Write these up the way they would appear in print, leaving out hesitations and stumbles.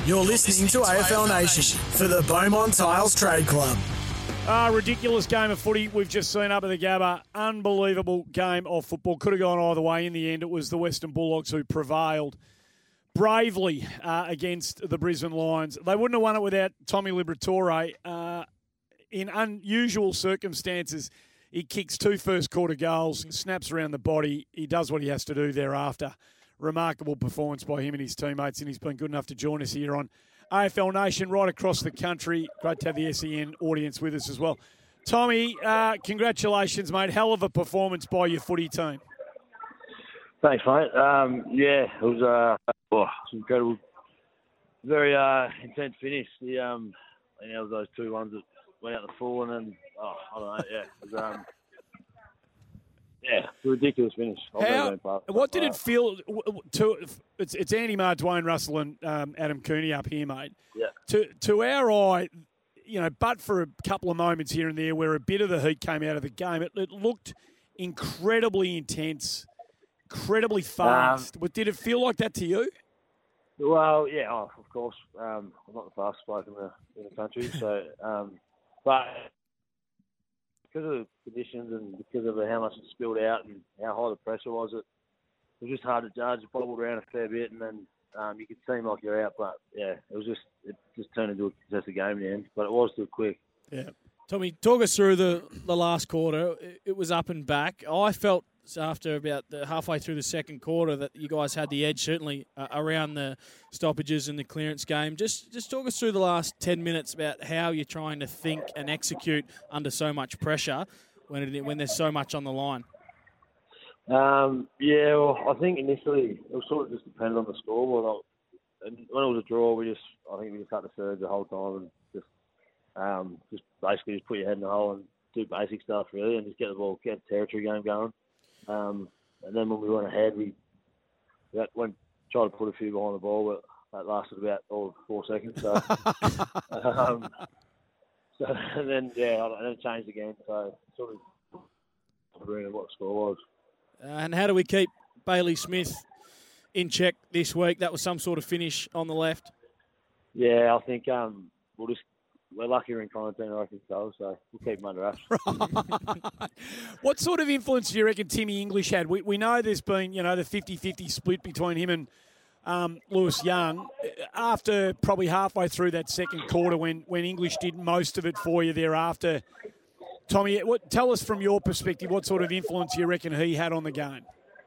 You're listening to AFL Nation for the Beaumont Tiles Trade Club. Ridiculous game of footy we've just seen up at the Gabba. Unbelievable game of football. Could have gone either way. In the end, it was the Western Bulldogs who prevailed bravely against the Brisbane Lions. They wouldn't have won it without Tommy Liberatore. In unusual circumstances, he kicks 2 first-quarter goals, snaps around the body. He does what he has to do thereafter. Remarkable performance by him and his teammates, and he's been good enough to join us here on AFL Nation right across the country. Great to have the SEN audience with us as well. Tommy, congratulations, mate. Hell of a performance by your footy team. Thanks, mate. It was incredible. Very intense finish. Those 2 ones that went out the full, and then, I don't know, it was... it's a ridiculous finish. What did it feel to? It's Andy Marr, Dwayne Russell, and Adam Cooney up here, mate. Yeah. To our eye, but for a couple of moments here and there where a bit of the heat came out of the game, it looked incredibly intense, incredibly fast. Did it feel like that to you? Well, yeah, of course. I'm not the fastest bloke in the country, so but. Because of the conditions and because of how much it spilled out and how high the pressure was, it was just hard to judge. It bobbled around a fair bit, and then you could seem like you're out. But it just turned into a contested game in the end. But it was still quick. Yeah, Tommy, talk us through the last quarter. It was up and back. I felt after about halfway through the second quarter that you guys had the edge, certainly around the stoppages and the clearance game. Just talk us through the last 10 minutes about how you're trying to think and execute under so much pressure when there's so much on the line. I think initially it was sort of just dependent on the score. And when it was a draw, I think we just had to surge the whole time and just basically put your head in the hole and do basic stuff really, and just get the territory game going. And then when we went ahead, we tried to put a few behind the ball, but that lasted about 4 seconds. So, and then it changed again. So sort of agreeing what the score was. And how do we keep Bailey Smith in check this week? That was some sort of finish on the left. Yeah, I think we're lucky we're in quarantine, I reckon so we'll keep them under wraps. What sort of influence do you reckon Timmy English had? We know there's been, the 50-50 split between him and Lewis Young. After probably halfway through that second quarter when English did most of it for you thereafter, Tommy, tell us from your perspective, what sort of influence you reckon he had on the game?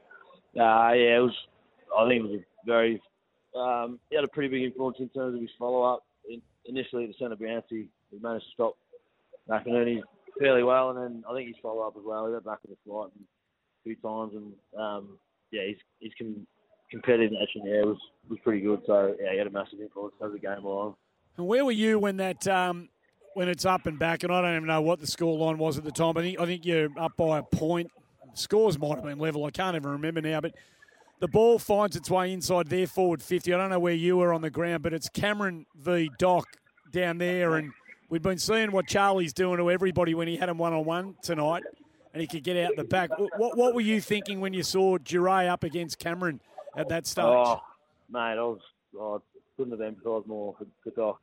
It was. I think it was very... he had a pretty big influence in terms of his follow-up. Initially, the centre bounce, he managed to stop McInerney fairly well, and then I think his follow-up as well. He went back in the flight a few times, and his competitive nature in the air was pretty good. So he had a massive influence as the game went on. And where were you when that when it's up and back? And I don't even know what the scoreline was at the time. But I think you're up by a point. Scores might have been level. I can't even remember now, but. The ball finds its way inside their forward 50. I don't know where you were on the ground, but it's Cameron v. Doc down there. And we've been seeing what Charlie's doing to everybody when he had him one-on-one tonight and he could get out the back. What were you thinking when you saw Duray up against Cameron at that stage? Oh, mate, I couldn't have emphasised more for Doc.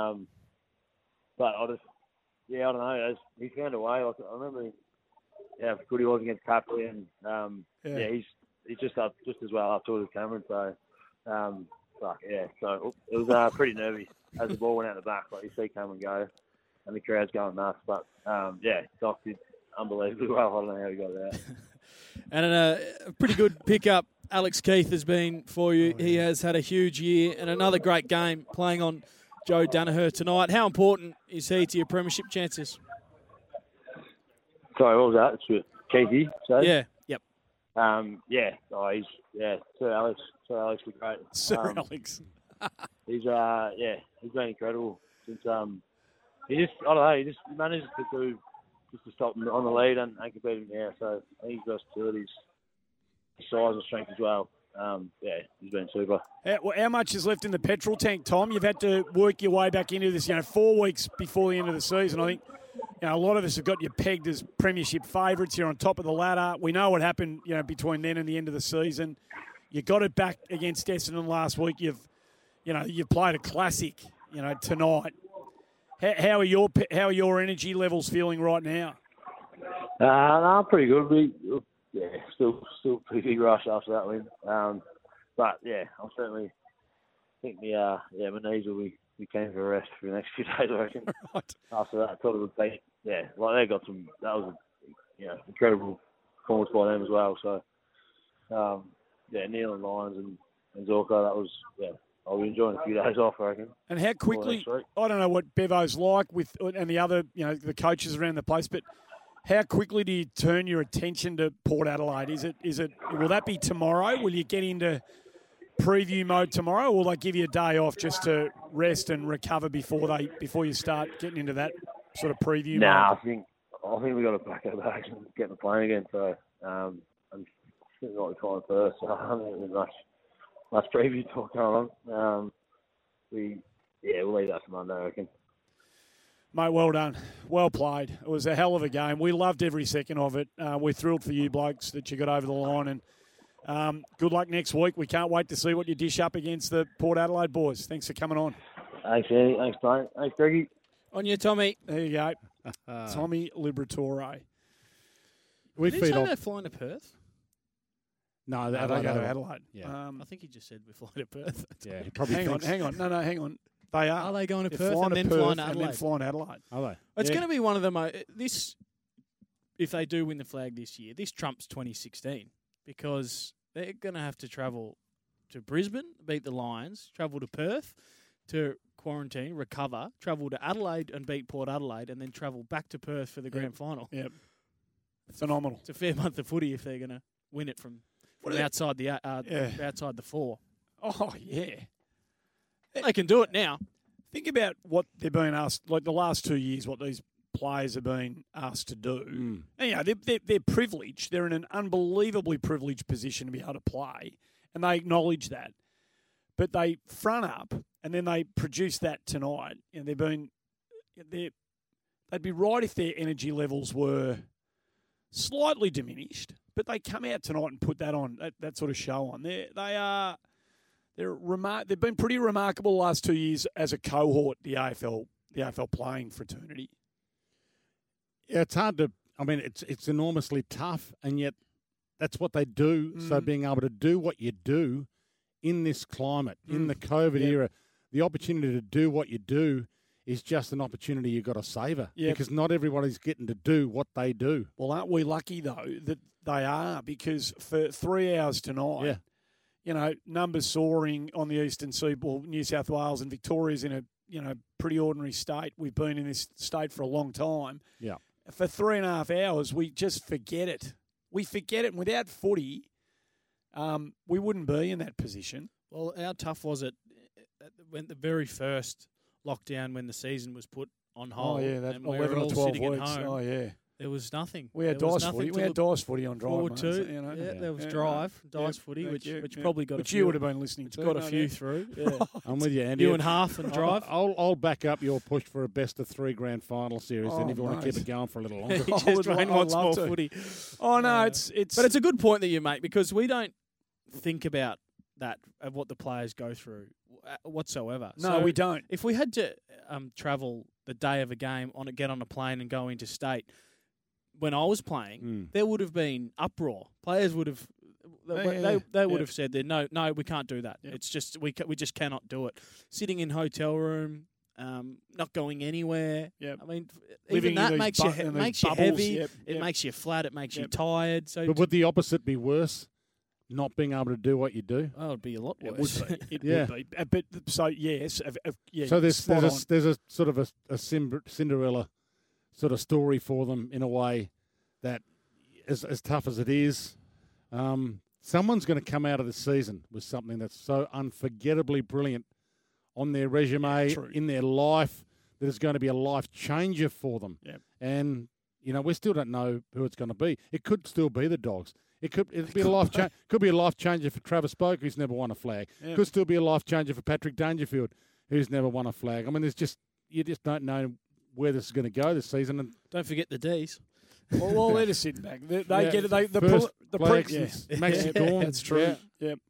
But I don't know. He found a way. I remember how good he was against Tapley, and he's just as well up to it as Cameron. So, so it was pretty nervy as the ball went out the back. Like you see Cameron go, and the crowd's going nuts. But Doc did unbelievably well. I don't know how he got it out. And a pretty good pickup, Alex Keith has been for you. He has had a huge year and another great game playing on Joe Danaher tonight. How important is he to your premiership chances? Sorry, what was that? It's Keithy. So? Yeah. Yep. Sir Alex was great. Sir Alex. He's been incredible since he just manages to stop him on the lead and compete in the air. So I think his versatility, his size and strength as well. He's been super. How much is left in the petrol tank, Tom? You've had to work your way back into this, 4 weeks before the end of the season. I think a lot of us have got you pegged as premiership favourites. You're on top of the ladder. We know what happened, between then and the end of the season. You got it back against Essendon last week. You've you played a classic, tonight. How are your energy levels feeling right now? No, pretty good. Still pretty big rush after that win. But yeah, I'm certainly think my knees will be keen for a rest for the next few days, I reckon. Right. After that sort of thing, they got some. That was incredible performance by them as well. So Neil and Lyons and Zorko, that was I'll be enjoying a few days off, I reckon. And how quickly? I don't know what Bevo's like and the other the coaches around the place, but how quickly do you turn your attention to Port Adelaide? Is it? Will that be tomorrow? Will you get into preview mode tomorrow, or will they give you a day off just to rest and recover before you start getting into that sort of preview mode? I think we got to pack our bags and get in the plane again. So I'm sitting like we're flying first. So I don't think there's much preview talk going on. We'll leave that for Monday, I reckon. Mate, well done. Well played. It was a hell of a game. We loved every second of it. We're thrilled for you blokes that you got over the line, and good luck next week. We can't wait to see what you dish up against the Port Adelaide boys. Thanks for coming on. Thanks, Andy. Thanks, mate. Thanks, Greggy. On you, Tommy. There you go. Tommy Liberatore. We Did he say they're flying to Perth? No, they go to Adelaide. Yeah. I think he just said we're flying to Perth. Yeah, he probably hang on. No, hang on. They are. Are they going to They're Perth and then flying to Adelaide? And then flying to Adelaide. Are they? It's going to be one of them. If they do win the flag this year, this trumps 2016 because they're going to have to travel to Brisbane, beat the Lions, travel to Perth to quarantine, recover, travel to Adelaide and beat Port Adelaide, and then travel back to Perth for the grand final. Yep. Phenomenal. It's a fair month of footy if they're going to win it from outside the four. Oh, yeah. They can do it now. Think about what they're being asked, like the last 2 years, what these players have been asked to do. And, they're privileged. They're in an unbelievably privileged position to be able to play, and they acknowledge that. But they front up, and then they produce that tonight. And they'd be right if their energy levels were slightly diminished, but they come out tonight and put that on, that sort of show on. They've been pretty remarkable the last 2 years as a cohort, the AFL playing fraternity. Yeah, it's hard to. I mean, it's enormously tough, and yet that's what they do. So being able to do what you do in this climate, in the COVID era, the opportunity to do what you do is just an opportunity you've got to savour because not everybody's getting to do what they do. Well, aren't we lucky though that they are? Because for 3 hours tonight. Yeah. Numbers soaring on the eastern seaboard, New South Wales and Victoria's in a pretty ordinary state. We've been in this state for a long time. Yeah. For 3.5 hours, we just forget it. We forget it. And without footy, we wouldn't be in that position. Well, how tough was it when the very first lockdown when the season was put on hold? Oh, yeah, that and we 11 were all or 12 sitting weeks. at home. Oh, yeah. There was nothing. We had dice footy. We had dice footy on drive. There was dice footy, which probably got which a few. You would have been listening Which to. got a few through. Yeah. I'm with you, Andy. You and half and drive. I'll back up your push for a best of three grand final series. Then if you want to keep it going for a little longer, Wayne wants more footy. Oh no, it's. But it's a good point that you make because we don't think about that of what the players go through whatsoever. No, we don't. If we had to travel the day of a game get on a plane and go into state. When I was playing, there would have been uproar. Players would have, they would have said, "No, we can't do that. Yep. It's just we just cannot do it." Sitting in hotel room, not going anywhere. Yep. I mean, living even that makes you heavy. Yep. It makes you flat. It makes you tired. So, but would the opposite be worse? Not being able to do what you do? Oh, it'd be a lot worse. It would be. But so yes, So there's a sort of a Cinderella sort of story for them in a way that, as tough as it is, someone's going to come out of the season with something that's so unforgettably brilliant on their resume, in their life, that is going to be a life changer for them. Yep. And, we still don't know who it's going to be. It could still be the Dogs. It'd be a life could be a life changer for Travis Boak, who's never won a flag. Yep. Could still be a life changer for Patrick Dangerfield, who's never won a flag. I mean, you just don't know where this is going to go this season. And don't forget the D's. Well, they're just sitting back. They get it. The Max Gawn. That's true. Yeah.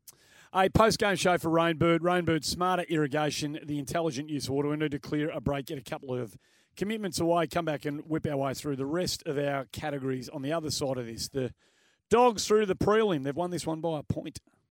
A post-game show for Rainbird. Rainbird, smarter irrigation, the intelligent use of water. We need to clear a break, get a couple of commitments away, come back and whip our way through the rest of our categories on the other side of this. The Dogs through the prelim. They've won this one by a point.